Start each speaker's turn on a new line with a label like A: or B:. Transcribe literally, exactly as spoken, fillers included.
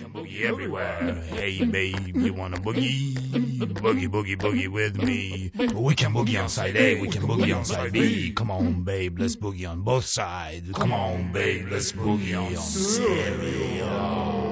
A: can boogie everywhere. Hey, babe, you wanna boogie? Boogie, boogie, boogie with me. We can boogie on side A, we can boogie on side B. Come on, babe, let's boogie on both sides. Come on, babe, let's boogie on stereo.